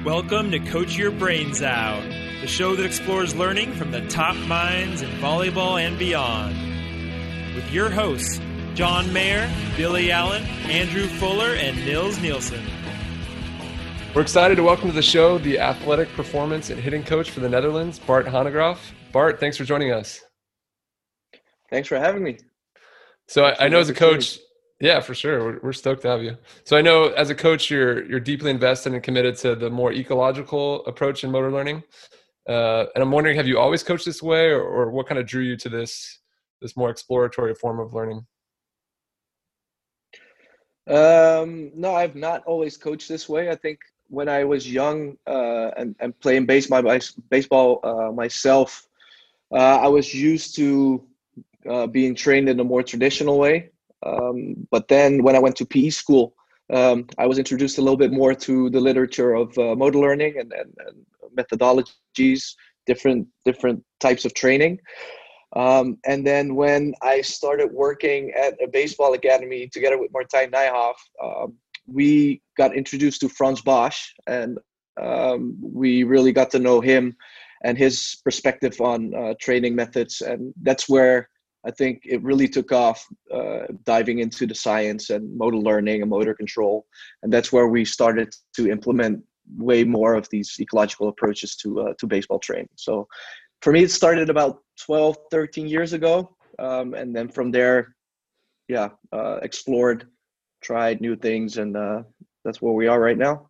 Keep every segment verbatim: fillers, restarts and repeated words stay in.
Welcome to Coach Your Brains Out, the show that explores learning from the top minds in volleyball and beyond. With your hosts, John Mayer, Billy Allen, Andrew Fuller, and Nils Nielsen. We're excited to welcome to the show the athletic performance and hitting coach for the Netherlands, Bart Hanegraaff. Bart, thanks for joining us. Thanks for having me. So I, I know as a coach, yeah, for sure. We're, we're stoked to have you. So I know as a coach, you're you're deeply invested and committed to the more ecological approach in motor learning. Uh, and I'm wondering, have you always coached this way, or, or what kind of drew you to this this more exploratory form of learning? Um, no, I've not always coached this way. I think when I was young uh, and, and playing baseball, baseball uh, myself, uh, I was used to uh, being trained in a more traditional way. Um, but then when I went to P E school, um, I was introduced a little bit more to the literature of uh, motor learning and, and, and methodologies, different different types of training. Um, and then when I started working at a baseball academy together with Martijn Nijhoff, um, we got introduced to Frans Bosch, and um, we really got to know him and his perspective on uh, training methods. And that's where I think it really took off, uh, diving into the science and motor learning and motor control. And that's where we started to implement way more of these ecological approaches to uh, to baseball training. So for me, it started about twelve, thirteen years ago. Um, and then from there, yeah, uh, explored, tried new things, and uh, that's where we are right now.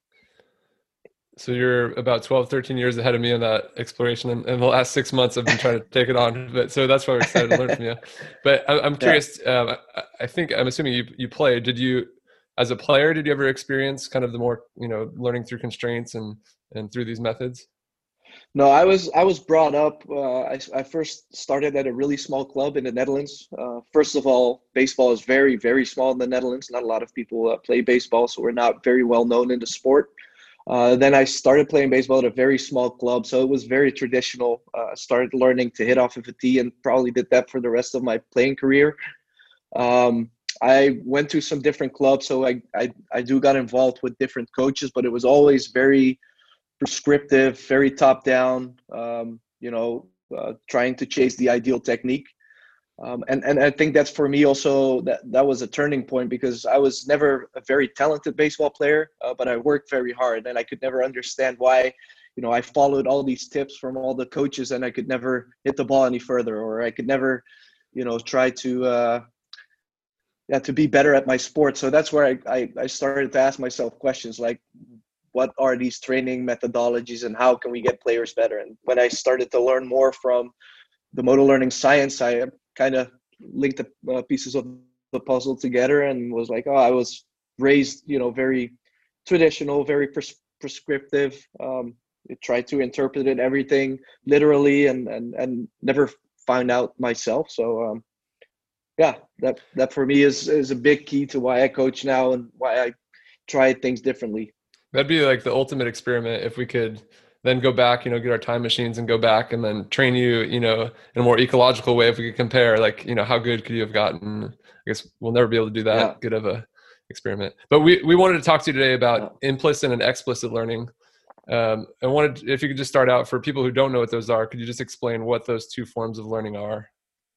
So you're about twelve, thirteen years ahead of me on that exploration. And in the last six months, I've been trying to take it on. But so that's why we're excited to learn from you. But I, I'm curious, yeah. um, I, I think, I'm assuming you, you played. Did you, as a player, did you ever experience kind of the more, you know, learning through constraints and, and through these methods? No, I was I was brought up. Uh, I, I first started at a really small club in the Netherlands. Uh, first of all, baseball is very, very small in the Netherlands. Not a lot of people uh, play baseball, so we're not very well known in the sport. Uh, then I started playing baseball at a very small club, so it was very traditional. Uh, started learning to hit off of a tee and probably did that for the rest of my playing career. Um, I went to some different clubs, so I, I, I do got involved with different coaches, but it was always very prescriptive, very top down, um, you know, uh, trying to chase the ideal technique. Um, and, and I think that's for me also, that, that was a turning point, because I was never a very talented baseball player, uh, but I worked very hard, and I could never understand why, you know, I followed all these tips from all the coaches and I could never hit the ball any further, or I could never, you know, try to, uh, yeah, to be better at my sport. So that's where I, I, I started to ask myself questions like, what are these training methodologies and how can we get players better? And when I started to learn more from the motor learning science, I kind of linked the uh, pieces of the puzzle together and was like, oh, I was raised, you know, very traditional, very pres- prescriptive. Um, I tried to interpret it, everything literally, and, and, and never found out myself. So um, yeah, that, that for me is, is a big key to why I coach now and why I try things differently. That'd be like the ultimate experiment if we could then go back, you know, get our time machines and go back and then train you, you know, in a more ecological way. If we could compare, like, you know, how good could you have gotten? I guess we'll never be able to do that yeah. good of a experiment. But we, we wanted to talk to you today about yeah. implicit and explicit learning. Um, I wanted, if you could just start out for people who don't know what those are, could you just explain what those two forms of learning are?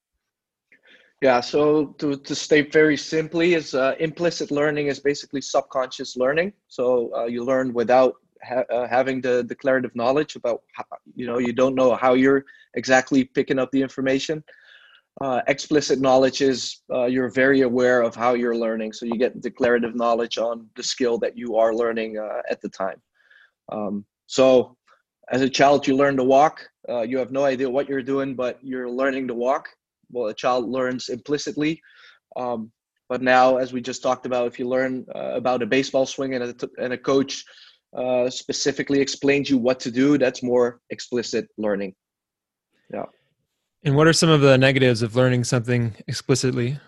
Yeah, so to, to state very simply, is uh, implicit learning is basically subconscious learning. So uh, you learn without ha- uh, having the declarative knowledge about, how, you know, you don't know how you're exactly picking up the information. Uh, explicit knowledge is uh, you're very aware of how you're learning. So you get declarative knowledge on the skill that you are learning uh, at the time. Um, so as a child, you learn to walk. Uh, you have no idea what you're doing, but you're learning to walk. Well, a child learns implicitly. Um, but now, as we just talked about, if you learn uh, about a baseball swing and a, and a coach uh, specifically explains you what to do, that's more explicit learning. Yeah. And what are some of the negatives of learning something explicitly?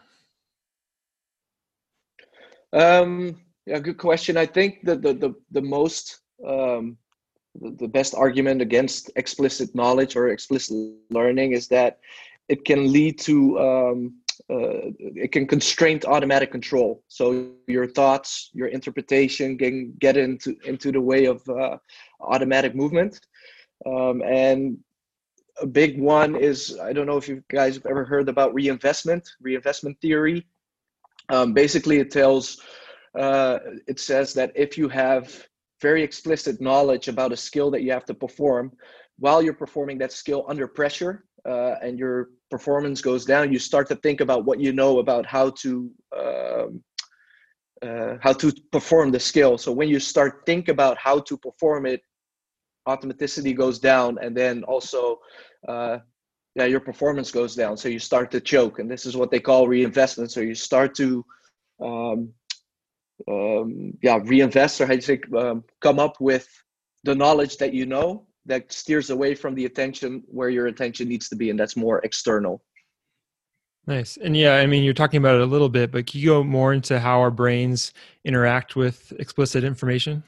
Um, yeah, good question. I think that the, the, the most, um, the, the best argument against explicit knowledge or explicit learning is that it can lead to um, uh, it can constrain automatic control. So your thoughts, your interpretation can get into into the way of uh, automatic movement. Um, and a big one is, I don't know if you guys have ever heard about reinvestment, reinvestment theory. Um, basically, it tells, uh, it says that if you have very explicit knowledge about a skill that you have to perform, while you're performing that skill under pressure, uh, and your performance goes down, you start to think about what you know about how to um, uh, how to perform the skill. So when you start think about how to perform it, automaticity goes down, and then also uh, yeah, your performance goes down. So you start to choke, and this is what they call reinvestment. So you start to um, um, yeah, reinvest, or how you say, um, come up with the knowledge that you know that steers away from the attention where your attention needs to be, and that's more external. Nice. And yeah, I mean, you're talking about it a little bit, but can you go more into how our brains interact with explicit information?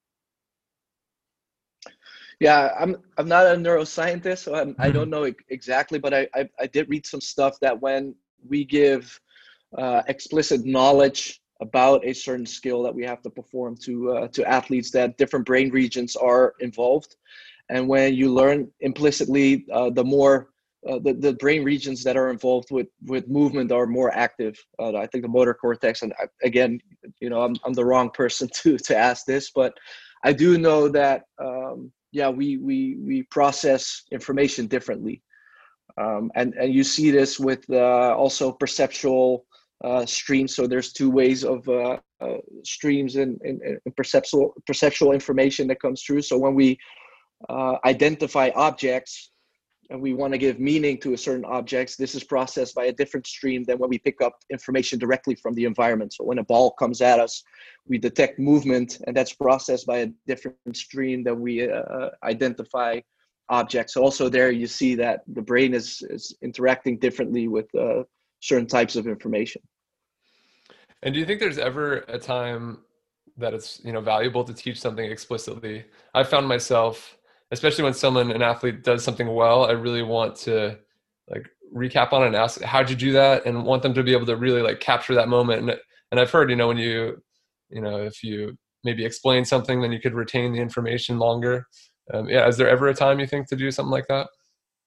Yeah, I'm I'm not a neuroscientist, so I'm, Mm-hmm. I don't know exactly, but I, I I did read some stuff that when we give uh, explicit knowledge about a certain skill that we have to perform to uh, to athletes, that different brain regions are involved, and when you learn implicitly, uh, the more uh, the the brain regions that are involved with with movement are more active. Uh, I think the motor cortex, and I, again, you know, I'm I'm the wrong person to to ask this, but I do know that. Um, yeah, we, we, we process information differently. Um, and, and you see this with uh, also perceptual uh, streams. So there's two ways of uh, uh, streams and, and, and perceptual, perceptual information that comes through. So when we uh, identify objects and we want to give meaning to a certain objects, this is processed by a different stream than when we pick up information directly from the environment. So when a ball comes at us, we detect movement, and that's processed by a different stream than we uh, identify objects. So also there you see that the brain is, is interacting differently with uh, certain types of information. And do you think there's ever a time that it's, you know, valuable to teach something explicitly? I found myself, especially when someone, an athlete, does something well, I really want to like recap on it and ask, how'd you do that? And want them to be able to really like capture that moment. And, and I've heard, you know, when you, you know, if you maybe explain something, then you could retain the information longer. Um, yeah. Is there ever a time you think to do something like that?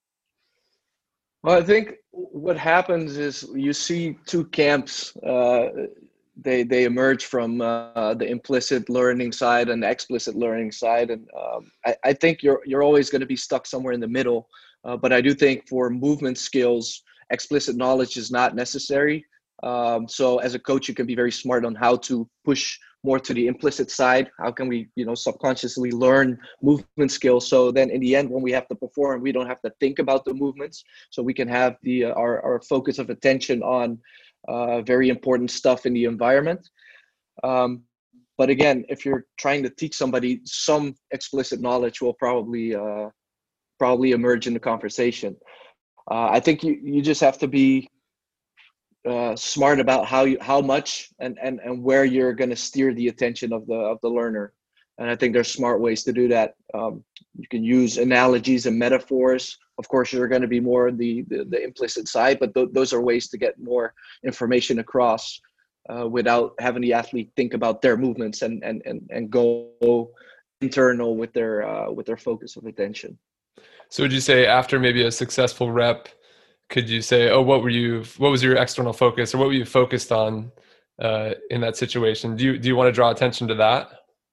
Well, I think what happens is you see two camps. Uh, they they emerge from uh, the implicit learning side and the explicit learning side, and um, I, I think you're you're always going to be stuck somewhere in the middle. Uh, but I do think for movement skills, explicit knowledge is not necessary. Um, so as a coach, you can be very smart on how to push more to the implicit side. How can we, you know, subconsciously learn movement skills? So then in the end, when we have to perform, we don't have to think about the movements. So we can have the uh, our, our focus of attention on uh, very important stuff in the environment. Um, but again, if you're trying to teach somebody, some explicit knowledge will probably uh, probably emerge in the conversation. Uh, I think you, you just have to be uh, smart about how you, how much and, and, and where you're going to steer the attention of the, of the learner. And I think there's smart ways to do that. Um, you can use analogies and metaphors. Of course, you're going to be more the, the, the implicit side, but th- those are ways to get more information across uh, without having the athlete think about their movements and, and, and, and go internal with their, uh, with their focus of attention. So would you say after maybe a successful rep, could you say, oh, what were you, what was your external focus, or what were you focused on uh, in that situation? Do you, do you want to draw attention to that?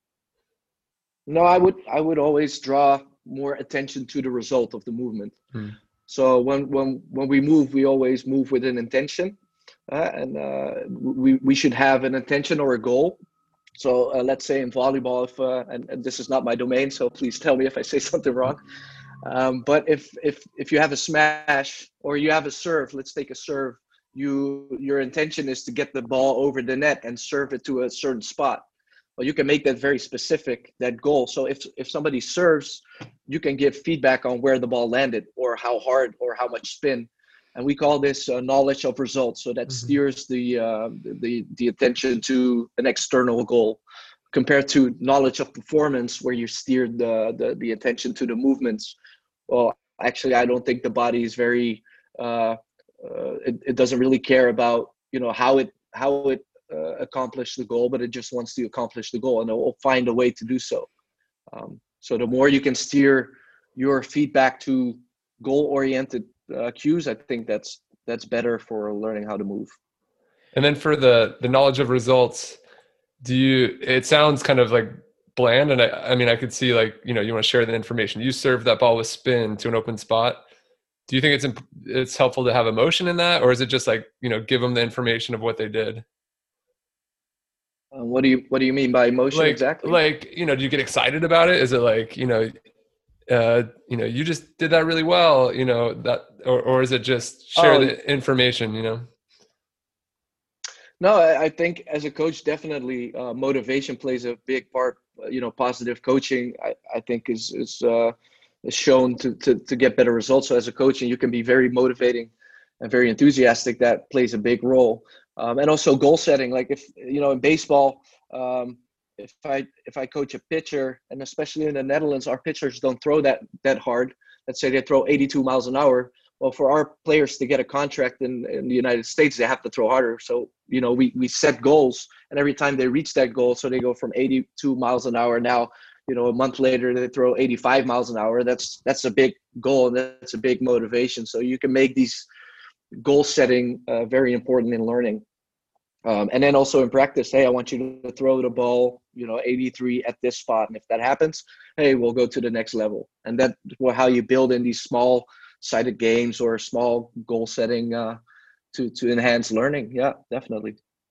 No, I would, I would always draw more attention to the result of the movement. Hmm. So when, when, when we move, we always move with an intention, uh, and uh, we, we should have an intention or a goal. So uh, let's say in volleyball, if, uh, and, and this is not my domain, so please tell me if I say something wrong. Um, but if, if, if you have a smash or you have a serve, let's take a serve, you, your intention is to get the ball over the net and serve it to a certain spot. Well, you can make that very specific, that goal. So if, if somebody serves, you can give feedback on where the ball landed or how hard or how much spin. And we call this uh, knowledge of results. So that mm-hmm. steers the, uh, the, the attention to an external goal, compared to knowledge of performance, where you steer the, the, the attention to the movements. Well, actually, I don't think the body is very uh, uh, it, it doesn't really care about, you know, how it how it uh, accomplished the goal, but it just wants to accomplish the goal, and it will find a way to do so. Um, so the more you can steer your feedback to goal-oriented uh, cues, I think that's that's better for learning how to move. And then for the the knowledge of results, do you? It sounds kind of like bland, and I, I mean, I could see like, you know, you want to share the information. You serve that ball with spin to an open spot. Do you think it's imp- it's helpful to have emotion in that, or is it just like, you know, give them the information of what they did? Uh, what do you What do you mean by emotion Like, exactly? like, you know, do you get excited about it? Is it like, you know, uh, you know, you just did that really well, you know, that, or or is it just share Oh, the information, you know? no, I, I think as a coach, definitely uh, motivation plays a big part. Uh, You know, positive coaching, I, I think, is is uh, is shown to, to to get better results. So as a coach, and you can be very motivating and very enthusiastic. That plays a big role. Um, and also goal setting. Like if you know in baseball, um, if I if I coach a pitcher, and especially in the Netherlands, our pitchers don't throw that that hard. Let's say they throw eighty-two miles an hour. Well, for our players to get a contract in, in the United States, they have to throw harder. So, you know, we, we set goals, and every time they reach that goal, so they go from eighty-two miles an hour. Now, you know, a month later, they throw eighty-five miles an hour. That's, that's a big goal, and that's a big motivation. So you can make these goal setting uh, very important in learning. Um, and then also in practice, hey, I want you to throw the ball, you know, eighty-three at this spot. And if that happens, hey, we'll go to the next level. And that's how you build in these small sided games or small goal setting uh, to, to enhance learning. Yeah, definitely.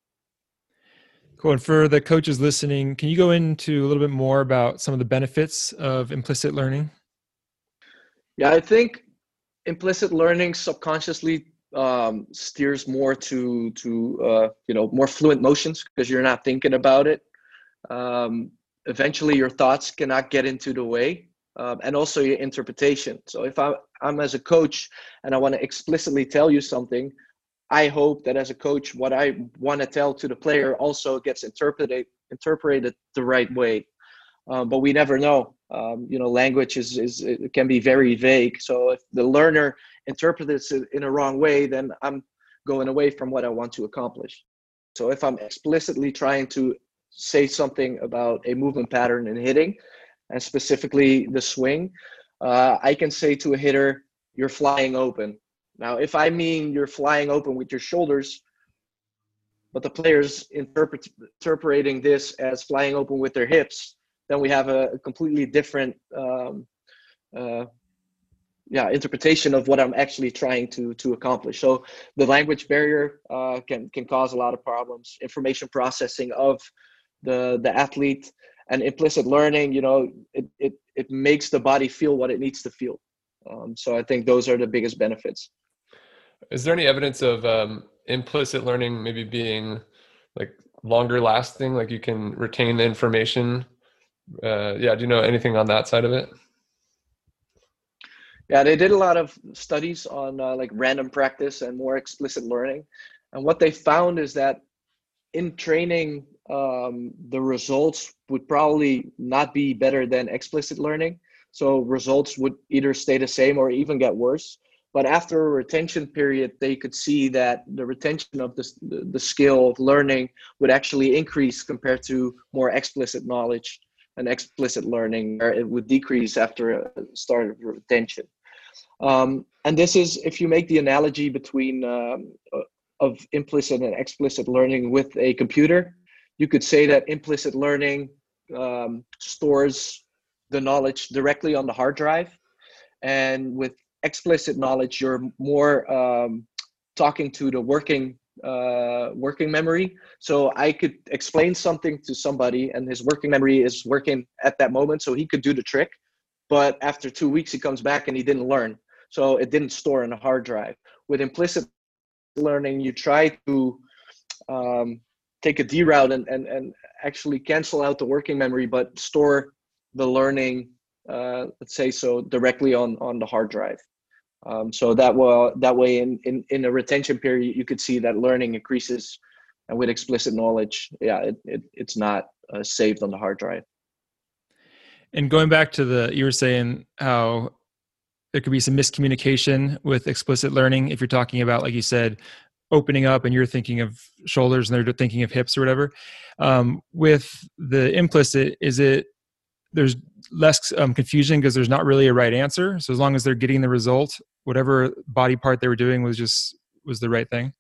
Cool. And for the coaches listening, can you go into a little bit more about some of the benefits of implicit learning? Yeah, I think implicit learning subconsciously um, steers more to, to uh, you know, more fluent motions because you're not thinking about it. Um, eventually, your thoughts cannot get into the way. Um, and also your interpretation. So if I, I'm as a coach and I want to explicitly tell you something, I hope that as a coach, what I want to tell to the player also gets interpreted interpreted the right way. Um, but we never know. Um, you know, language is, is it can be very vague. So if the learner interprets it in a wrong way, then I'm going away from what I want to accomplish. So if I'm explicitly trying to say something about a movement pattern in hitting, and specifically the swing, uh, I can say to a hitter, you're flying open. Now, if I mean you're flying open with your shoulders, but the player's interpret, interpreting this as flying open with their hips, then we have a, a completely different um, uh, yeah, interpretation of what I'm actually trying to, to accomplish. So the language barrier uh, can, can cause a lot of problems. Information processing of the, the athlete, and implicit learning, you know, it, it, it makes the body feel what it needs to feel. Um, so I think those are the biggest benefits. Is there any evidence of um, implicit learning maybe being like longer lasting, like you can retain the information? Uh, yeah. Do you know anything on that side of it? Yeah, they did a lot of studies on uh, like random practice and more explicit learning. And what they found is that in training, um, the results would probably not be better than explicit learning. So results would either stay the same or even get worse. But after a retention period, they could see that the retention of the, the skill of learning would actually increase compared to more explicit knowledge and explicit learning, where it would decrease after a start of retention. Um, and this is, if you make the analogy between um, of implicit and explicit learning with a computer, you could say that implicit learning um, stores the knowledge directly on the hard drive. And with explicit knowledge, you're more um, talking to the working uh, working memory. So I could explain something to somebody and his working memory is working at that moment. So he could do the trick, but after two weeks, he comes back and he didn't learn. So it didn't store in a hard drive. With implicit learning, you try to um, take a D route and, and, and actually cancel out the working memory, but store the learning, uh, let's say so, directly on, on the hard drive. Um, so that will, that way in, in, in a retention period, you could see that learning increases, and with explicit knowledge, yeah, it, it it's not uh, saved on the hard drive. And going back to the, you were saying how there could be some miscommunication with explicit learning if you're talking about, like you said, opening up and you're thinking of shoulders and they're thinking of hips or whatever. Um, with the implicit, is it there's less um, confusion because there's not really a right answer. So as long as they're getting the result, whatever body part they were doing was just was the right thing.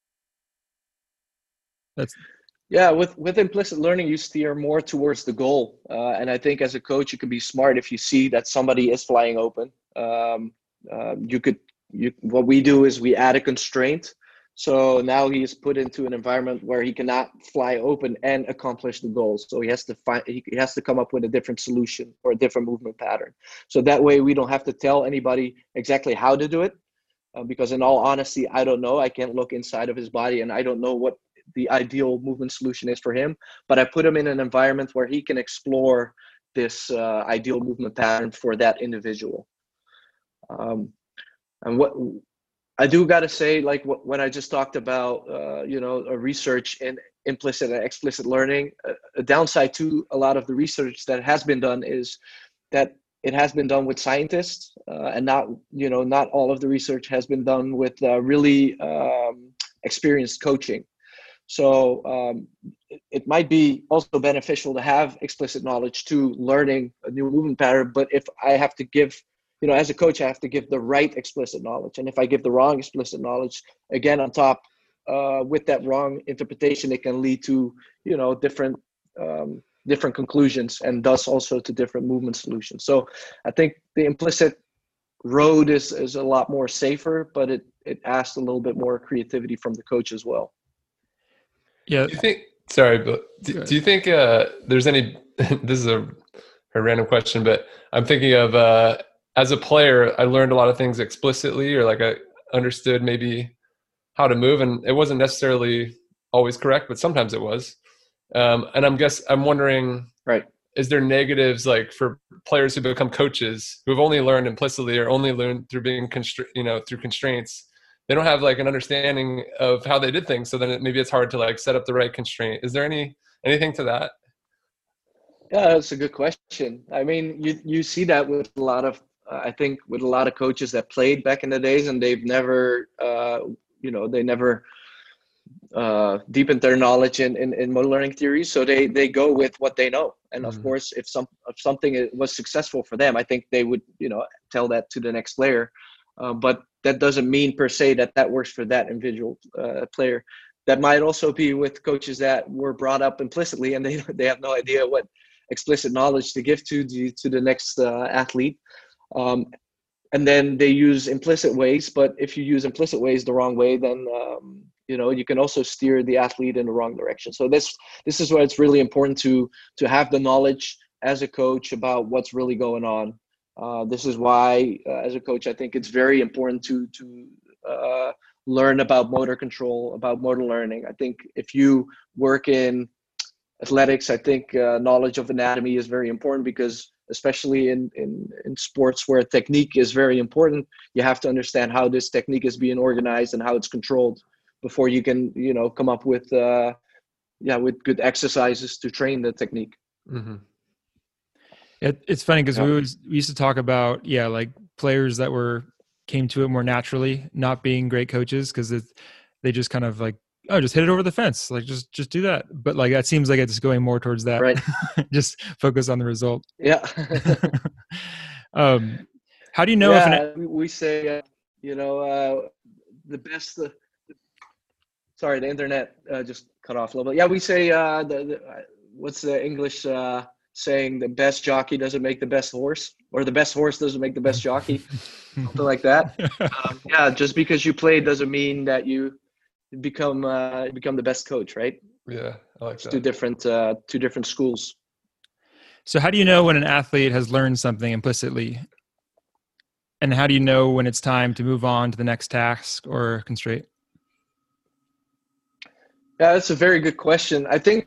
That's yeah. With with implicit learning, you steer more towards the goal, uh, and I think as a coach, you can be smart if you see that somebody is flying open. Um, uh, you could you what we do is we add a constraint. So now he is put into an environment where he cannot fly open and accomplish the goals. So he has to find, he has to come up with a different solution or a different movement pattern. So that way we don't have to tell anybody exactly how to do it. Uh, because in all honesty, I don't know. I can't look inside of his body and I don't know what the ideal movement solution is for him. But I put him in an environment where he can explore this uh, ideal movement pattern for that individual. Um, and what, I do got to say, like when I just talked about, uh, you know, a research in implicit and explicit learning, a, a downside to a lot of the research that has been done is that it has been done with scientists uh, and not, you know, not all of the research has been done with uh, really um, experienced coaching. So um, it, it might be also beneficial to have explicit knowledge to learning a new movement pattern. But if I have to give You know, as a coach, I have to give the right explicit knowledge. And if I give the wrong explicit knowledge, again, on top, uh, with that wrong interpretation, it can lead to, you know, different um, different conclusions and thus also to different movement solutions. So I think the implicit road is, is a lot more safer, but it, it asks a little bit more creativity from the coach as well. Yeah. Do you think, sorry, but do, do you think uh, there's any, this is a, a random question, but I'm thinking of, uh, as a player, I learned a lot of things explicitly, or like I understood maybe how to move, and it wasn't necessarily always correct, but sometimes it was. Um, and I'm guess I'm wondering, right? Is there negatives like for players who become coaches who have only learned implicitly or only learned through being constra- you know, through constraints? They don't have like an understanding of how they did things, so then it, maybe it's hard to like set up the right constraint. Is there any anything to that? Yeah, that's a good question. I mean, you you see that with a lot of. Uh, I think with a lot of coaches that played back in the days and they've never, uh, you know, they never uh, deepened their knowledge in, in, in motor learning theory. So they, they go with what they know. And mm-hmm. of course, if some if something was successful for them, I think they would, you know, tell that to the next player. Uh, but that doesn't mean per se that that works for that individual uh, player. That might also be with coaches that were brought up implicitly and they they have no idea what explicit knowledge to give to the, to the next uh, athlete. Um, and then they use implicit ways, but if you use implicit ways the wrong way, then, um, you know, you can also steer the athlete in the wrong direction. So this, this is why it's really important to, to have the knowledge as a coach about what's really going on. Uh, this is why, uh, as a coach, I think it's very important to, to, uh, learn about motor control, about motor learning. I think if you work in athletics, I think, uh, knowledge of anatomy is very important because especially in, in, in sports where technique is very important, you have to understand how this technique is being organized and how it's controlled before you can, you know, come up with, uh, yeah, with good exercises to train the technique. Mm-hmm. It, it's funny because yeah. we, we used to talk about, yeah, like players that were, came to it more naturally, not being great coaches because they just kind of like, oh, just hit it over the fence. Like, just, just do that. But like, that seems like it's going more towards that. Right. Just focus on the result. Yeah. um, how do you know yeah, if an, we say, uh, you know, uh, the best, uh, sorry, the internet uh, just cut off a little bit. Yeah. We say, uh, the, the uh, what's the English uh, saying? The best jockey doesn't make the best horse, or the best horse doesn't make the best jockey. Something like that. Um, yeah. Just because you play doesn't mean that you, become uh become the best coach, right? Yeah, I like it's that. two different uh two different schools. So how do you know when an athlete has learned something implicitly, and how do you know when it's time to move on to the next task or constraint? Yeah, that's a very good question. I think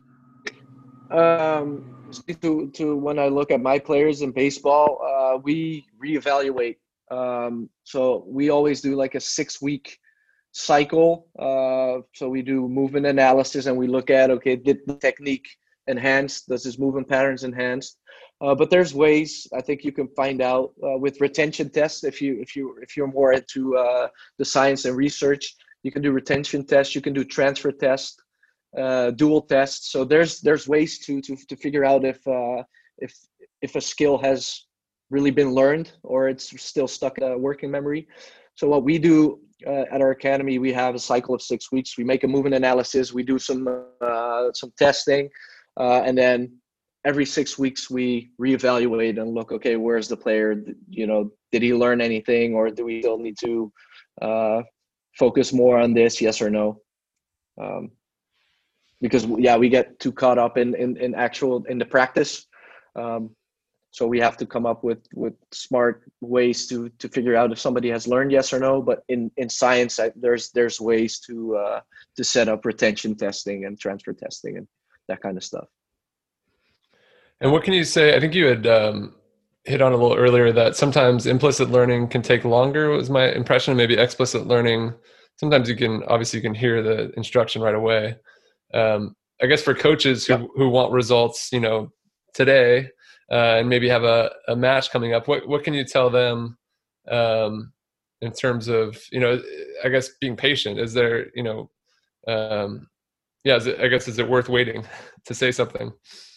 um to to when I look at my players in baseball, uh we reevaluate. Um so we always do like a six week cycle. Uh, so we do movement analysis and we look at, okay, did the technique enhanced? Does his movement patterns enhanced? Uh, but there's ways I think you can find out uh, with retention tests. If you if you if you're more into uh, the science and research, you can do retention tests. You can do transfer tests, uh, dual tests. So there's there's ways to to to figure out if uh, if if a skill has really been learned or it's still stuck in a working memory. So what we do uh, at our academy, we have a cycle of six weeks. We make a movement analysis. We do some uh, some testing, uh, and then every six weeks we reevaluate and look, okay, where's the player? You know, did he learn anything, or do we still need to uh, focus more on this? Yes or no? Um, because yeah, we get too caught up in in, in actual in the practice. Um, so we have to come up with with smart ways to to figure out if somebody has learned yes or no. But in in science, I, there's there's ways to uh, to set up retention testing and transfer testing and that kind of stuff. And what can you say? I think you had um, hit on a little earlier that sometimes implicit learning can take longer, was my impression. Maybe explicit learning, sometimes you can, obviously you can hear the instruction right away. Um, I guess for coaches who, yeah. who want results, you know, today uh, and maybe have a, a match coming up, what, what can you tell them um, in terms of, you know, I guess being patient? Is there, you know, um, yeah, is it, I guess, is it worth waiting to say something?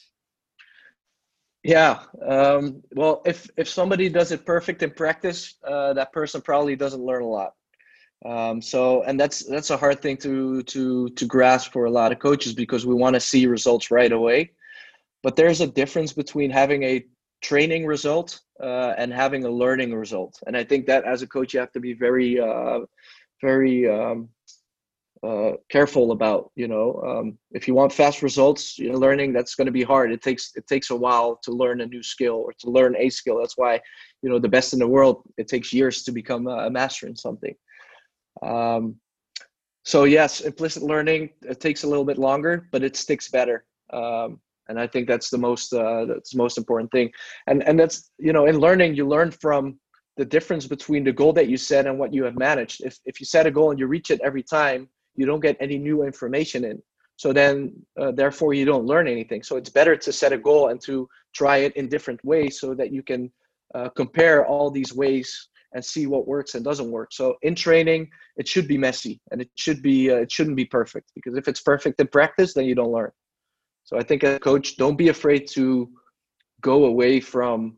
Yeah. Um, well, if, if somebody does it perfect in practice, uh, that person probably doesn't learn a lot. Um, so, and that's, that's a hard thing to, to, to grasp for a lot of coaches because we want to see results right away. But there's a difference between having a training result uh, and having a learning result. And I think that as a coach, you have to be very, uh, very, um, uh careful about, you know, um if you want fast results, you know, learning, that's going to be hard. It takes it takes a while to learn a new skill or to learn a skill. That's why, you know, the best in the world, it takes years to become a master in something. Um so yes, implicit learning, it takes a little bit longer, but it sticks better. Um and I think that's the most uh that's the most important thing. And and that's, you know, in learning, you learn from the difference between the goal that you set and what you have managed. If if you set a goal and you reach it every time, you don't get any new information in. So then, uh, therefore, you don't learn anything. So it's better to set a goal and to try it in different ways so that you can uh, compare all these ways and see what works and doesn't work. So in training, it should be messy and it should be, uh, it shouldn't be perfect, because if it's perfect in practice, then you don't learn. So I think as a coach, don't be afraid to go away from,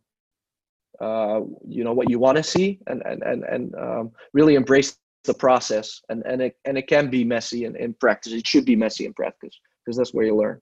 uh, you know, what you want to see, and, and, and, and um, really embrace the process, and and it and it can be messy in, in practice. It should be messy in practice because that's where you learn.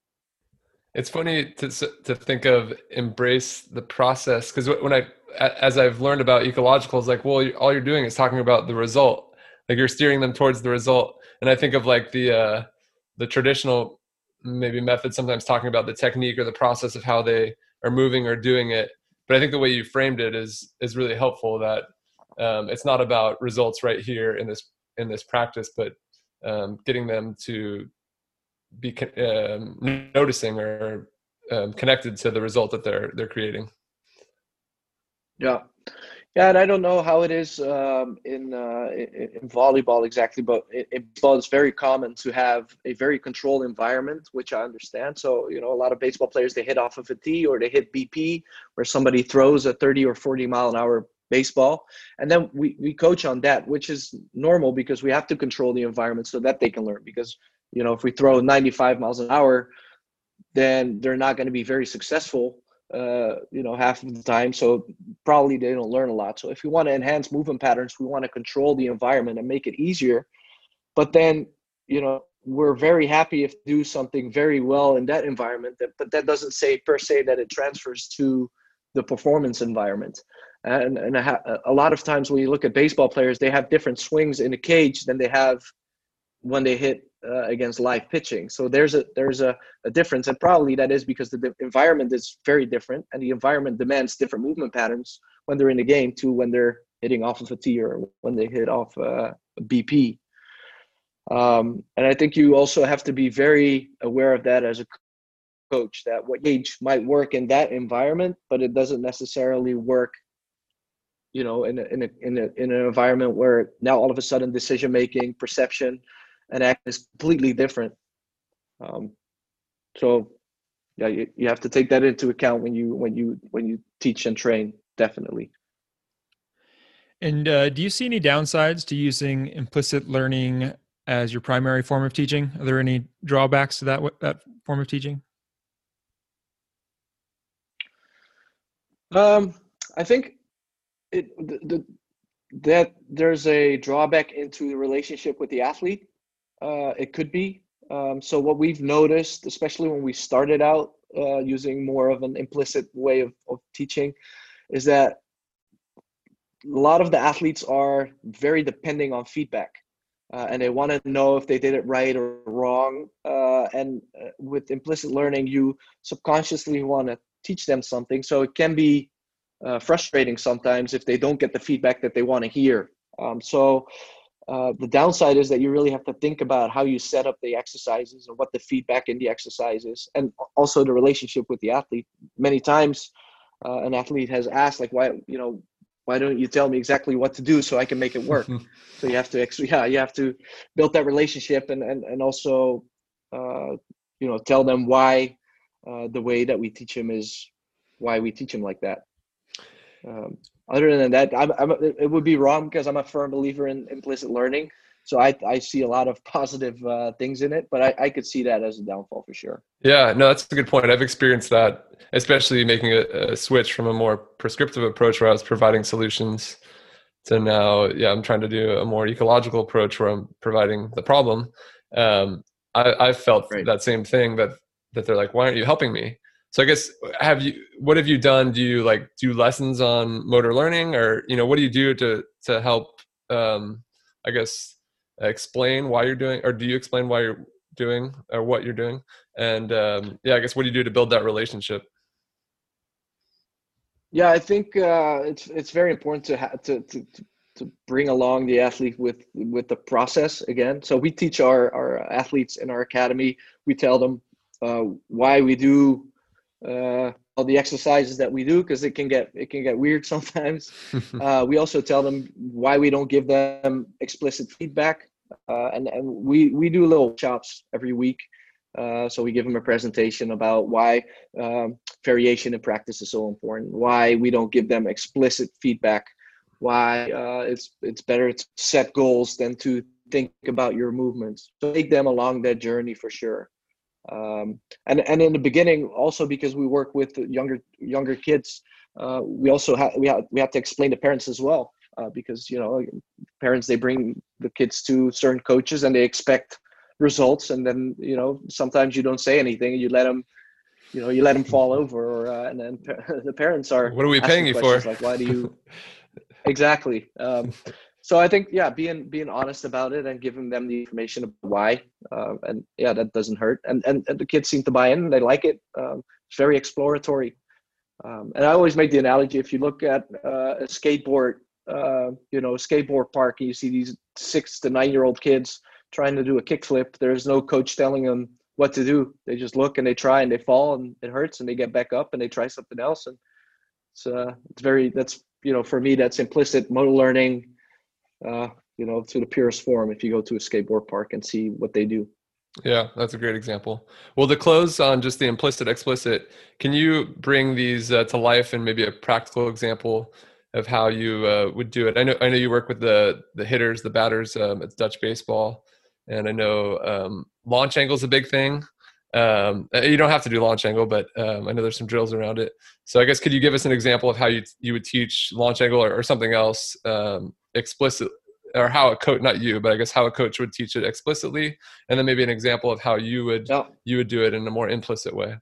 It's funny to to think of embrace the process, because when I as I've learned about ecological, it's like, well, all you're doing is talking about the result, like you're steering them towards the result. And I think of like the uh, the traditional maybe method, sometimes talking about the technique or the process of how they are moving or doing it. But I think the way you framed it is is really helpful. That Um, it's not about results right here in this in this practice, but um, getting them to be um, noticing or um, connected to the result that they're they're creating. Yeah, yeah, and I don't know how it is um, in, uh, in in volleyball exactly, but in, in baseball it's very common to have a very controlled environment, which I understand. So, you know, a lot of baseball players, they hit off of a tee or they hit B P, where somebody throws a thirty or forty mile an hour baseball, and then we, we coach on that, which is normal because we have to control the environment so that they can learn. Because, you know, if we throw ninety-five miles an hour, then they're not going to be very successful, uh, you know, half of the time. So probably they don't learn a lot. So if we want to enhance movement patterns, we want to control the environment and make it easier. But then, you know, we're very happy if do something very well in that environment, that, but that doesn't say per se that it transfers to the performance environment. And, and a, a lot of times when you look at baseball players, they have different swings in the cage than they have when they hit uh, against live pitching. So there's a there's a, a difference, and probably that is because the environment is very different, and the environment demands different movement patterns when they're in the game to when they're hitting off of a tee or when they hit off uh, a B P. Um, and I think you also have to be very aware of that as a coach, that what age might work in that environment, but it doesn't necessarily work, you know, in a, in a, in a, in an environment where now all of a sudden decision making, perception, and act is completely different. Um, so yeah, you, you have to take that into account when you when you when you teach and train, definitely. And uh, do you see any downsides to using implicit learning as your primary form of teaching? Are there any drawbacks to that that form of teaching? Um, I think it the, the that there's a drawback into the relationship with the athlete. Uh, it could be. Um, so what we've noticed, especially when we started out uh, using more of an implicit way of, of teaching, is that a lot of the athletes are very depending on feedback. Uh, and they want to know if they did it right or wrong. Uh, and uh, with implicit learning, you subconsciously want to teach them something. So it can be uh, frustrating sometimes if they don't get the feedback that they want to hear. Um, so uh, the downside is that you really have to think about how you set up the exercises and what the feedback in the exercise is, and also the relationship with the athlete. Many times uh, an athlete has asked, like, why, you know, why don't you tell me exactly what to do so I can make it work? So you have to actually, yeah, you have to build that relationship, and and and also, uh, you know, tell them why uh, the way that we teach them is why we teach them like that. Um, other than that, I'm, I'm, it would be wrong because I'm a firm believer in implicit learning. So I I see a lot of positive uh, things in it, but I, I could see that as a downfall for sure. Yeah, no, that's a good point. I've experienced that, especially making a, a switch from a more prescriptive approach where I was providing solutions to now, yeah, I'm trying to do a more ecological approach where I'm providing the problem. Um, I, I felt Right. that same thing, that that they're like, why aren't you helping me? So I guess, have you, what have you done? Do you like do lessons on motor learning, or, you know, what do you do to to help, um, I guess, explain why you're doing, or do you explain why you're doing or what you're doing? And um, yeah, I guess, what do you do to build that relationship? Yeah, I think uh, it's it's very important to, ha- to to to bring along the athlete with with the process again. So we teach our our athletes in our academy. We tell them uh, why we do uh, all the exercises that we do, because it can get it can get weird sometimes. Uh, we also tell them why we don't give them explicit feedback, uh, and and we we do little chops every week. Uh, so we give them a presentation about why um, variation in practice is so important, why we don't give them explicit feedback, why uh, it's it's better to set goals than to think about your movements. So take them along that journey for sure. Um, and and in the beginning, also because we work with younger younger kids, uh, we also have we have we have to explain to parents as well, uh, because you know parents, they bring the kids to certain coaches and they expect results, and then you know sometimes you don't say anything, you let them you know you let them fall over, or uh, and then the parents are What are we paying asking you questions for? like, why do you exactly. um, so I think, yeah, being being honest about it and giving them the information about why, uh, and yeah, that doesn't hurt, and, and and the kids seem to buy in, they like it. Um, it's very exploratory. Um, and I always make the analogy, if you look at uh, a skateboard, uh, you know skateboard park, and you see these six to nine year old kids trying to do a kickflip, there's no coach telling them what to do. They just look and they try, and they fall and it hurts, and they get back up and they try something else. And it's uh, it's very that's you know for me, that's implicit motor learning, uh, you know, to the purest form. If you go to a skateboard park and see what they do. Yeah, that's a great example. Well, to close on just the implicit, explicit, can you bring these uh, to life in maybe a practical example of how you uh, would do it? I know, I know you work with the the hitters, the batters um, at Dutch baseball, and I know um, launch angle is a big thing. Um, you don't have to do launch angle, but um, I know there's some drills around it. So I guess, could you give us an example of how you you would teach launch angle, or, or something else um, explicit, or how a coach, not you, but I guess how a coach would teach it explicitly, and then maybe an example of how you would Yeah. you would do it in a more implicit way.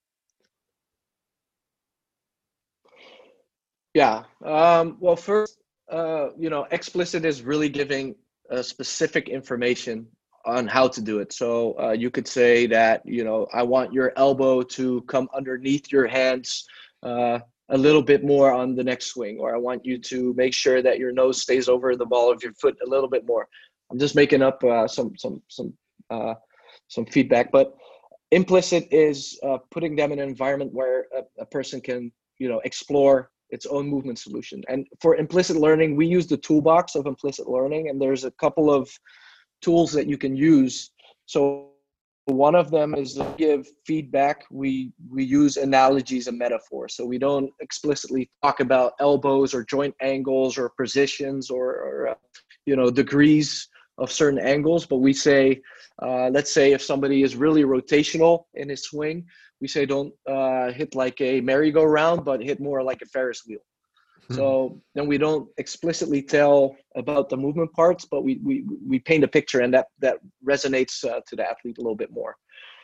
Yeah. Um, well, first, uh, you know, explicit is really giving uh, specific information on how to do it. So uh, you could say that, you know, I want your elbow to come underneath your hands uh, a little bit more on the next swing, or I want you to make sure that your nose stays over the ball of your foot a little bit more. I'm just making up uh, some some some uh, some feedback, but implicit is uh, putting them in an environment where a, a person can, you know, explore its own movement solution. And for implicit learning, we use the toolbox of implicit learning, and there's a couple of tools that you can use. So one of them is to give feedback. We we use analogies and metaphors. So we don't explicitly talk about elbows or joint angles or positions or, or uh, you know, degrees of certain angles, but we say, uh, let's say if somebody is really rotational in his swing, we say don't uh, hit like a merry-go-round, but hit more like a Ferris wheel. Hmm. So then we don't explicitly tell about the movement parts, but we we we paint a picture, and that that resonates uh, to the athlete a little bit more.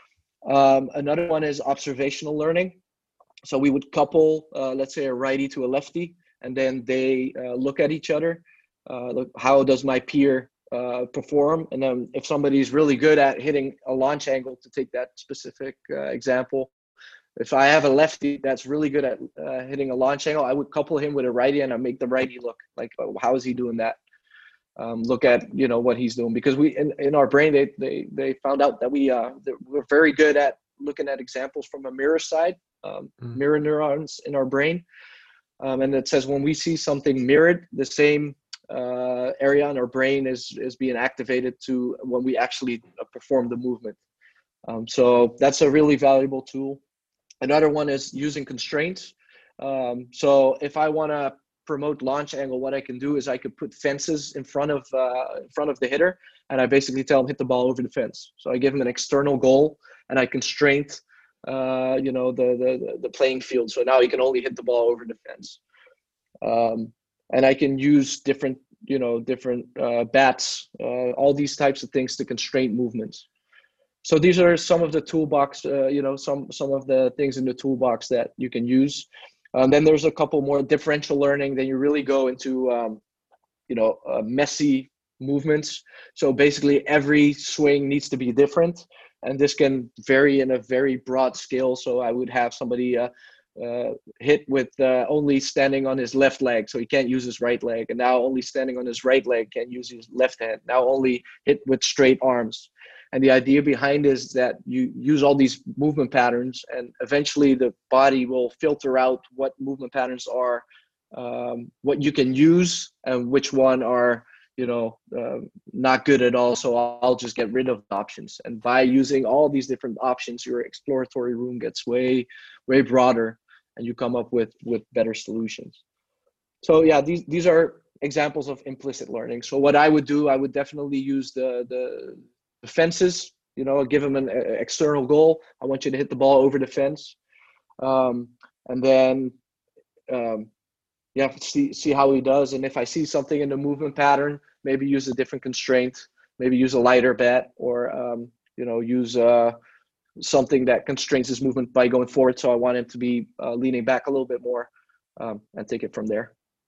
Um, another one is observational learning. So we would couple, uh, let's say, a righty to a lefty, and then they uh, look at each other. Uh, look, how does my peer uh, perform? And then if somebody's really good at hitting a launch angle, to take that specific uh, example, if I have a lefty that's really good at uh, hitting a launch angle, I would couple him with a righty, and I make the righty look like, oh, how is he doing that? Um, look at, you know, what he's doing, because we in, in our brain they they they found out that we uh that we're very good at looking at examples from a mirror side, um, mm. mirror neurons in our brain, um, and it says when we see something mirrored, the same uh, area in our brain is is being activated to when we actually perform the movement. Um, so that's a really valuable tool. Another one is using constraints. Um, so if I want to promote launch angle, what I can do is I could put fences in front of uh, in front of the hitter, and I basically tell him hit the ball over the fence. So I give him an external goal, and I constrain, uh, you know, the, the the playing field. So now he can only hit the ball over the fence. Um, and I can use different, you know, different uh, bats, uh, all these types of things to constrain movements. So these are some of the toolbox, uh, you know, some some of the things in the toolbox that you can use. Um, then there's a couple more differential learning. Then you really go into, um, you know, uh, messy movements. So basically every swing needs to be different. And this can vary in a very broad scale. So I would have somebody uh, uh, hit with uh, only standing on his left leg, so he can't use his right leg. And now only standing on his right leg, can't use his left hand. Now only hit with straight arms. And the idea behind is that you use all these movement patterns, and eventually the body will filter out what movement patterns are, um, what you can use, and which one are, you know, uh, not good at all. So I'll just get rid of options. And by using all these different options, your exploratory room gets way, way broader, and you come up with with better solutions. So yeah, these these are examples of implicit learning. So what I would do, I would definitely use the the fences, you know, give him an uh, external goal. I want you to hit the ball over the fence. Um, and then, um, yeah, see, see how he does. And if I see something in the movement pattern, maybe use a different constraint, maybe use a lighter bat, or, um, you know, use uh, something that constrains his movement by going forward. So I want him to be uh, leaning back a little bit more, um, and take it from there.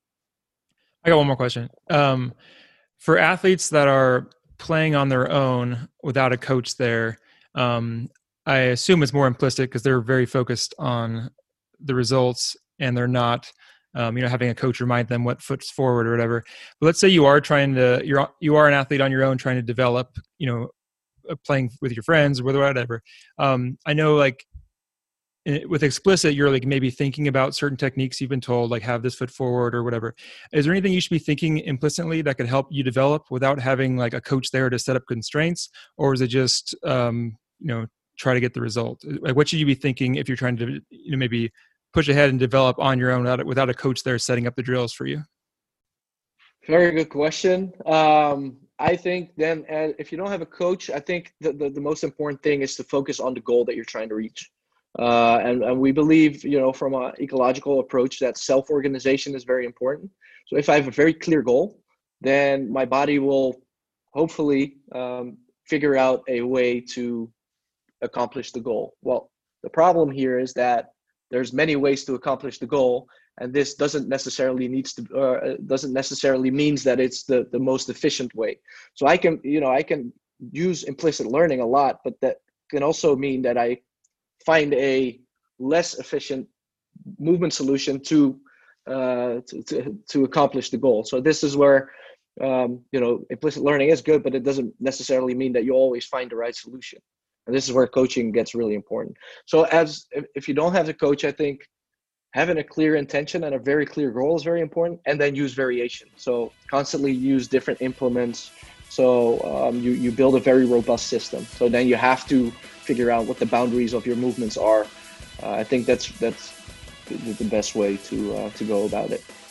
I got one more question. Um, for athletes that are playing on their own without a coach there, um, I assume it's more implicit because they're very focused on the results, and they're not, um, you know, having a coach remind them what foot's forward or whatever. But let's say you are trying to, you're you are an athlete on your own trying to develop, you know, playing with your friends or whatever. Um, I know, like, with explicit, you're like maybe thinking about certain techniques you've been told, like have this foot forward or whatever. Is there anything you should be thinking implicitly that could help you develop without having like a coach there to set up constraints? Or is it just, um, you know, try to get the result? Like, what should you be thinking if you're trying to, you know, maybe push ahead and develop on your own without, without a coach there setting up the drills for you? Very good question. Um, I think then uh, if you don't have a coach, I think the, the, the most important thing is to focus on the goal that you're trying to reach. Uh, and, and we believe, you know, from an ecological approach, that self-organization is very important. So if I have a very clear goal, then my body will hopefully um, figure out a way to accomplish the goal. Well, the problem here is that there's many ways to accomplish the goal, and this doesn't necessarily needs to uh, doesn't necessarily means that it's the the most efficient way. So I can, you know, I can use implicit learning a lot, but that can also mean that I find a less efficient movement solution to, uh, to, to, to accomplish the goal. So this is where, um, you know, implicit learning is good, but it doesn't necessarily mean that you always find the right solution. And this is where coaching gets really important. So as, if, if you don't have the coach, I think having a clear intention and a very clear goal is very important, and then use variation. So constantly use different implements, So um, you, you build a very robust system. So then you have to figure out what the boundaries of your movements are. Uh, I think that's that's the, the best way to uh, to go about it.